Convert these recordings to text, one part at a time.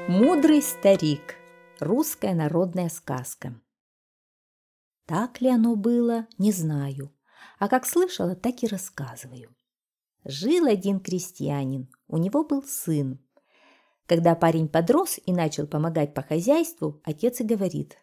Мудрый старик. Русская народная сказка. Так ли оно было, не знаю, а как слышала, так и рассказываю. Жил один крестьянин, у него был сын. Когда парень подрос и начал помогать по хозяйству, отец и говорит: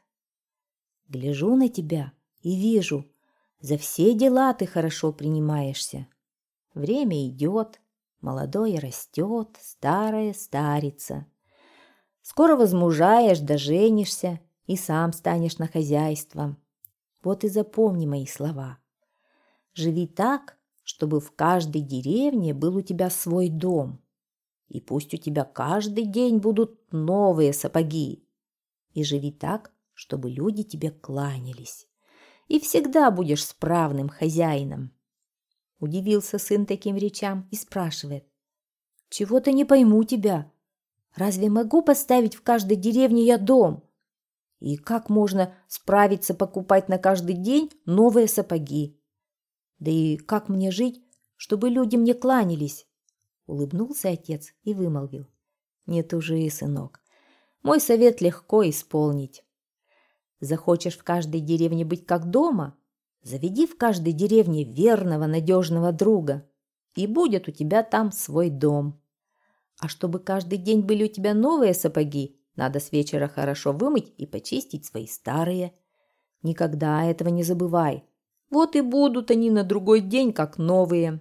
«Гляжу на тебя и вижу, за все дела ты хорошо принимаешься. Время идет, молодое растет, старое старится. Скоро возмужаешь, доженишься и сам станешь на хозяйство. Вот и запомни мои слова. Живи так, чтобы в каждой деревне был у тебя свой дом. И пусть у тебя каждый день будут новые сапоги. И живи так, чтобы люди тебе кланялись. И всегда будешь справным хозяином». Удивился сын таким речам и спрашивает: «Чего-то не пойму тебя. Разве могу поставить в каждой деревне я дом? И как можно справиться покупать на каждый день новые сапоги? Да и как мне жить, чтобы люди мне кланялись?» Улыбнулся отец и вымолвил: «Не тужи, сынок, мой совет легко исполнить. Захочешь в каждой деревне быть как дома? Заведи в каждой деревне верного, надежного друга, и будет у тебя там свой дом. А чтобы каждый день были у тебя новые сапоги, надо с вечера хорошо вымыть и почистить свои старые. Никогда этого не забывай. Вот и будут они на другой день как новые.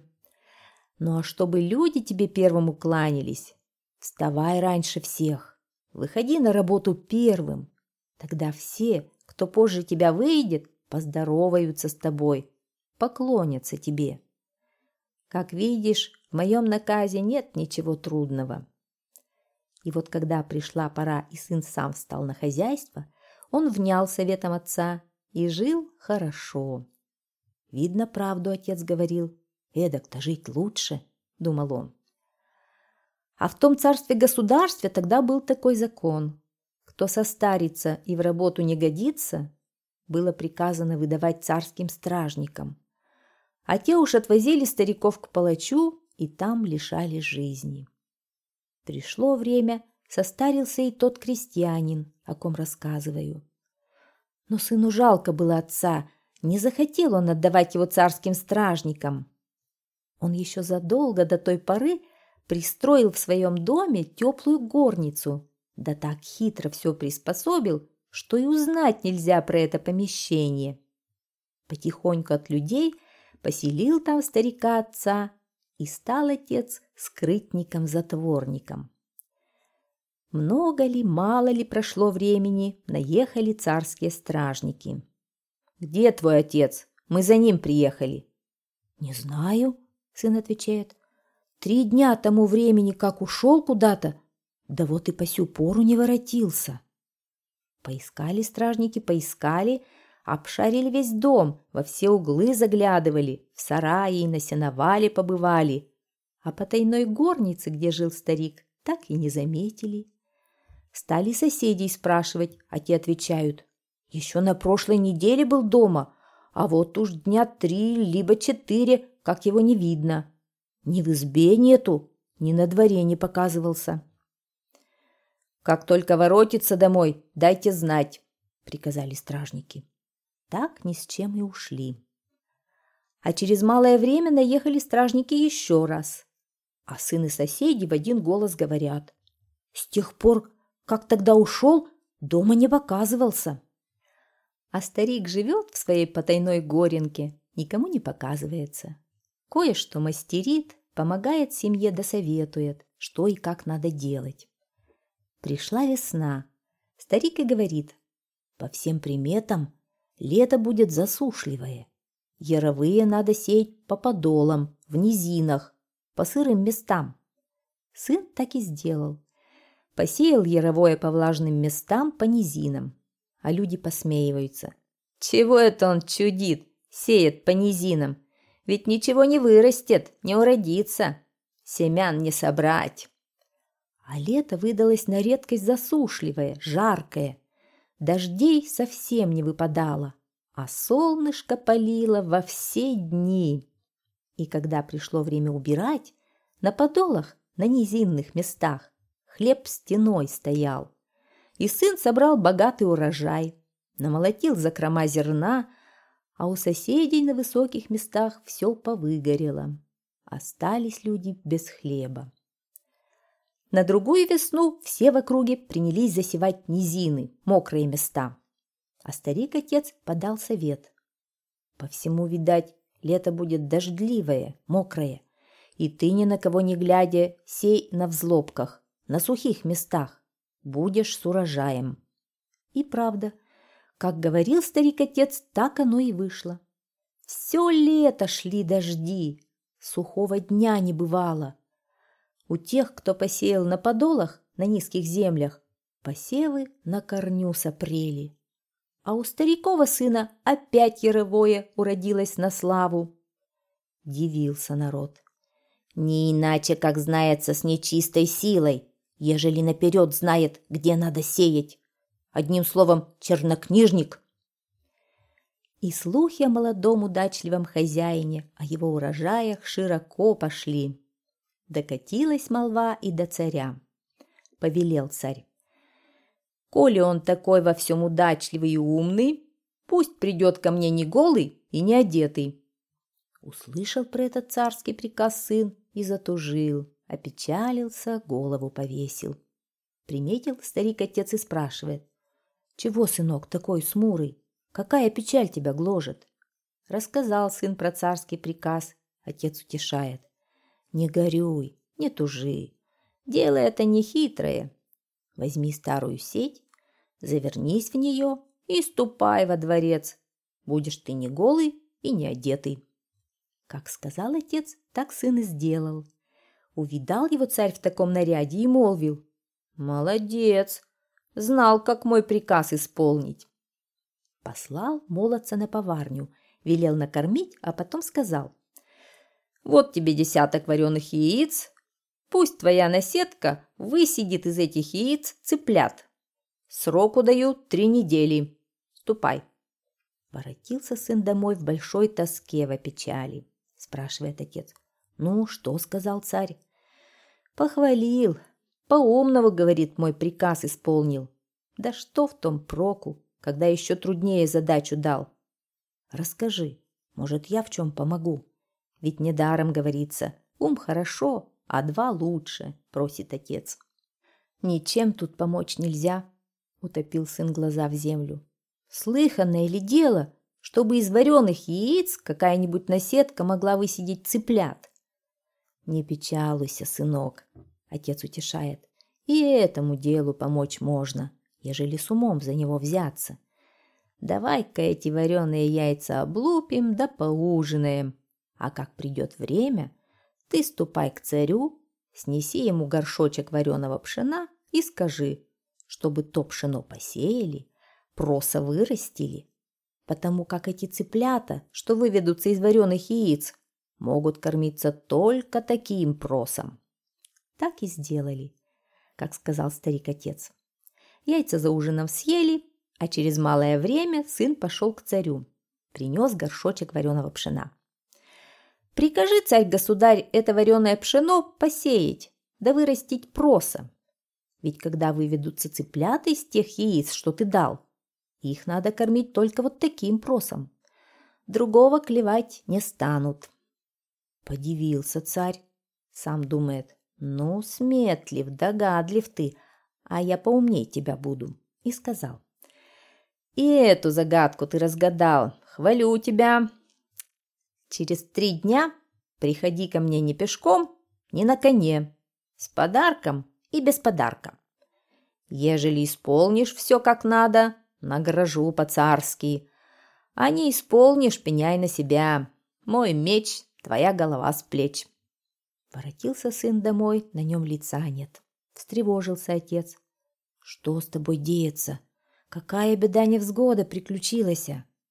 Ну а чтобы люди тебе первому кланялись, вставай раньше всех, выходи на работу первым. Тогда все, кто позже тебя выйдет, поздороваются с тобой, поклонятся тебе. Как видишь, в моем наказе нет ничего трудного». И вот когда пришла пора и сын сам встал на хозяйство, он внял советом отца и жил хорошо. Видно, правду отец говорил. Эдак-то жить лучше, думал он. А в том царстве-государстве тогда был такой закон: кто состарится и в работу не годится, было приказано выдавать царским стражникам, а те уж отвозили стариков к палачу и там лишали жизни. Пришло время, состарился и тот крестьянин, о ком рассказываю. Но сыну жалко было отца, не захотел он отдавать его царским стражникам. Он еще задолго до той поры пристроил в своем доме теплую горницу, да так хитро все приспособил, что и узнать нельзя про это помещение. Потихоньку от людей поселил там старика отца, и стал отец скрытником-затворником. Много ли, мало ли прошло времени, наехали царские стражники. «Где твой отец? Мы за ним приехали». «Не знаю», — сын отвечает. 3 дня тому времени, как ушел куда-то, да вот и по сю пору не воротился». Поискали стражники, поискали, обшарили весь дом, во все углы заглядывали, в сарае и на сеновале побывали, а потайной горнице, где жил старик, так и не заметили. Стали соседей спрашивать, а те отвечают: «Еще на прошлой неделе был дома, а вот уж дня 3 либо 4, как его не видно. Ни в избе нету, ни на дворе не показывался». «Как только воротится домой, дайте знать», — приказали стражники. Так ни с чем и ушли. А через малое время наехали стражники еще раз. А сын и соседи в один голос говорят: «С тех пор, как тогда ушел, дома не показывался». А старик живет в своей потайной горенке, никому не показывается. Кое-что мастерит, помогает семье да советует, что и как надо делать. Пришла весна. Старик и говорит: «По всем приметам лето будет засушливое. Яровые надо сеять по подолам, в низинах, по сырым местам». Сын так и сделал. Посеял яровое по влажным местам, по низинам. А люди посмеиваются: «Чего это он чудит, сеет по низинам? Ведь ничего не вырастет, не уродится, семян не собрать». А лето выдалось на редкость засушливое, жаркое. Дождей совсем не выпадало, а солнышко палило во все дни. И когда пришло время убирать, на подолах, на низинных местах, хлеб стеной стоял. И сын собрал богатый урожай, намолотил закрома зерна, а у соседей на высоких местах все повыгорело. Остались люди без хлеба. На другую весну все в округе принялись засевать низины, мокрые места. А старик-отец подал совет. По всему, видать, лето будет дождливое, мокрое, и ты, ни на кого не глядя, сей на взлобках, на сухих местах, будешь с урожаем. И правда, как говорил старик-отец, так оно и вышло. Все лето шли дожди, сухого дня не бывало. У тех, кто посеял на подолах, на низких землях, посевы на корню сопрели. А у старикова сына опять яровое уродилось на славу. Дивился народ. Не иначе, как знается с нечистой силой, ежели наперед знает, где надо сеять. Одним словом, чернокнижник. И слухи о молодом удачливом хозяине, о его урожаях широко пошли. Докатилась молва и до царя. Повелел царь. Коли он такой во всем удачливый и умный, пусть придет ко мне не голый и не одетый. Услышал про этот царский приказ сын и затужил, опечалился, голову повесил. Приметил старик-отец и спрашивает. Чего, сынок, такой смурый? Какая печаль тебя гложет? Рассказал сын про царский приказ. Отец утешает. Не горюй, не тужи. Дело это нехитрое. Возьми старую сеть, завернись в нее и ступай во дворец. Будешь ты не голый и не одетый. Как сказал отец, так сын и сделал. Увидал его царь в таком наряде и молвил. Молодец, знал, как мой приказ исполнить. Послал молодца на поварню, велел накормить, а потом сказал. Вот тебе 10 вареных яиц. Пусть твоя наседка высидит из этих яиц цыплят. Сроку даю 3 недели. Ступай. Воротился сын домой в большой тоске, во печали. Спрашивает отец. Ну, что сказал царь? Похвалил. По-умному, говорит, мой приказ исполнил. Да что в том проку, когда еще труднее задачу дал? Расскажи, может, я в чем помогу? Ведь недаром говорится, ум хорошо, а 2 лучше, просит отец. Ничем тут помочь нельзя, утопил сын глаза в землю. Слыханное ли дело, чтобы из вареных яиц какая-нибудь наседка могла высидеть цыплят? Не печалуйся, сынок, отец утешает. И этому делу помочь можно, ежели с умом за него взяться. Давай-ка эти вареные яйца облупим да поужинаем. А как придет время, ты ступай к царю, снеси ему горшочек вареного пшена и скажи, чтобы то пшено посеяли, проса вырастили, потому как эти цыплята, что выведутся из вареных яиц, могут кормиться только таким просом. Так и сделали, как сказал старик-отец. Яйца за ужином съели, а через малое время сын пошел к царю, принес горшочек вареного пшена. Прикажи, царь-государь, это вареное пшено посеять, да вырастить проса. Ведь когда выведутся цыплята из тех яиц, что ты дал, их надо кормить только вот таким просом. Другого клевать не станут. Подивился царь. Сам думает, ну, сметлив, догадлив ты, а я поумней тебя буду. И сказал, и эту загадку ты разгадал, хвалю тебя. Через 3 дня приходи ко мне не пешком, не на коне, с подарком и без подарка. Ежели исполнишь все как надо, награжу по-царски, а не исполнишь, пеняй на себя. Мой меч, твоя голова с плеч. Воротился сын домой, на нем лица нет. Встревожился отец. Что с тобой деется? Какая беда невзгода приключилась?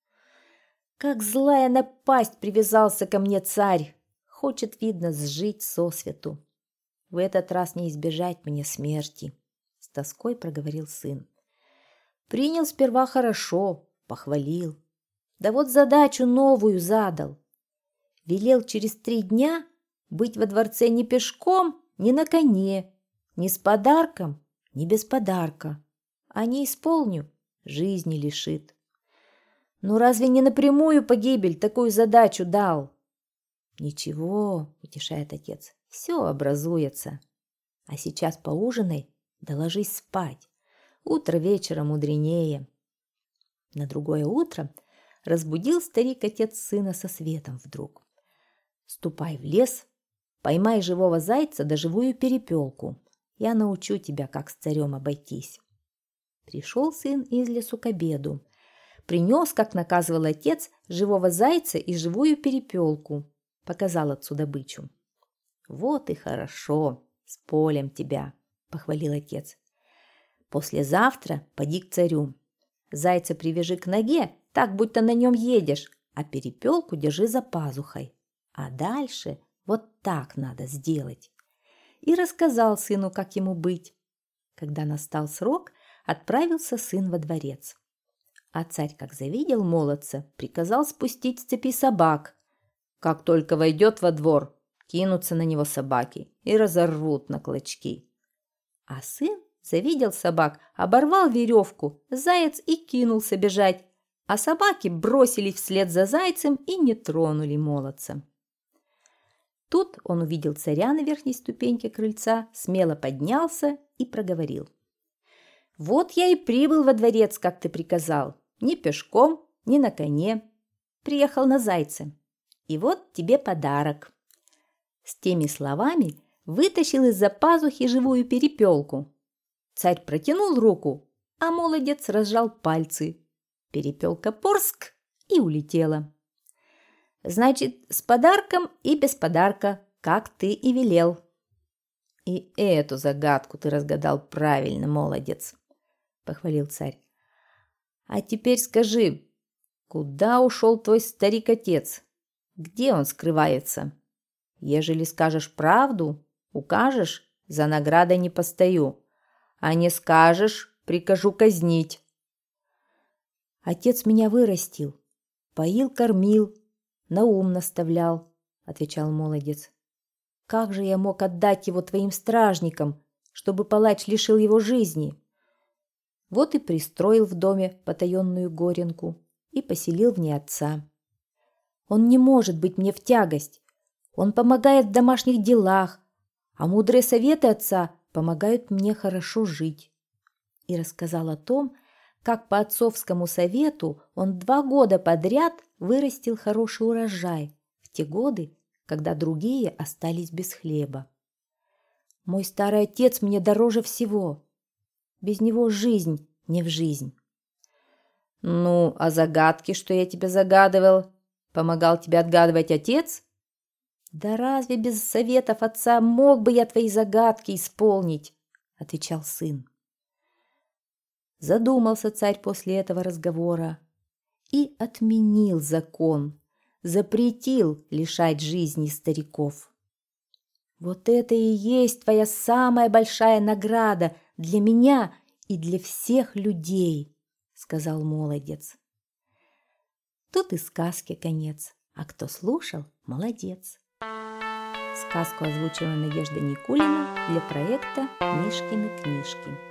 Как злая напасть привязался ко мне царь. Хочет, видно, сжить сосвету. В этот раз не избежать мне смерти. С тоской проговорил сын. Принял сперва хорошо, похвалил. Да вот задачу новую задал. Велел через 3 дня быть во дворце не пешком, не на коне, Ни с подарком, ни без подарка. А не исполню, жизни лишит. Ну разве не напрямую погибель такую задачу дал? Ничего, утешает отец, все образуется. А сейчас поужинай, да ложись спать. Утро вечера мудренее. На другое утро разбудил старик-отец сына со светом вдруг. Ступай в лес, поймай живого зайца да живую перепелку. Я научу тебя, как с царем обойтись. Пришел сын из лесу к обеду. Принес, как наказывал отец, живого зайца и живую перепелку. Показал отцу добычу. Вот и хорошо, с полем тебя, похвалил отец. Послезавтра поди к царю. Зайца привяжи к ноге, так будто на нем едешь, а перепелку держи за пазухой. А дальше вот так надо сделать. И рассказал сыну, как ему быть. Когда настал срок, отправился сын во дворец. А царь, как завидел молодца, приказал спустить с цепи собак. Как только войдет во двор, кинутся на него собаки и разорвут на клочки. А сын завидел собак, оборвал веревку, заяц и кинулся бежать, а собаки бросились вслед за зайцем и не тронули молодца. Тут он увидел царя на верхней ступеньке крыльца, смело поднялся и проговорил. «Вот я и прибыл во дворец, как ты приказал, ни пешком, ни на коне. Приехал на зайце. И вот тебе подарок». С теми словами вытащил из-за пазухи живую перепелку. Царь протянул руку, а молодец разжал пальцы. Перепелка порск и улетела. «Значит, с подарком и без подарка, как ты и велел». «И эту загадку ты разгадал правильно, молодец», — похвалил царь. «А теперь скажи, куда ушел твой старик-отец? Где он скрывается? Ежели скажешь правду, укажешь, за наградой не постою, а не скажешь, прикажу казнить». «Отец меня вырастил, поил, кормил, на ум наставлял», — отвечал молодец. «Как же я мог отдать его твоим стражникам, чтобы палач лишил его жизни?» Вот и пристроил в доме потаенную горенку и поселил в ней отца. Он не может быть мне в тягость, он помогает в домашних делах, а мудрые советы отца помогают мне хорошо жить. И рассказал о том, как по отцовскому совету он 2 года подряд вырастил хороший урожай в те годы, когда другие остались без хлеба. Мой старый отец мне дороже всего. Без него жизнь не в жизнь. «Ну, а загадки, что я тебе загадывал, помогал тебе отгадывать отец?» «Да разве без советов отца мог бы я твои загадки исполнить?» — отвечал сын. Задумался царь после этого разговора и отменил закон, запретил лишать жизни стариков. «Вот это и есть твоя самая большая награда для меня и для всех людей», — сказал молодец. Тут и сказке конец, а кто слушал, молодец. Сказку озвучила Надежда Никулина для проекта «Мишкины книжки».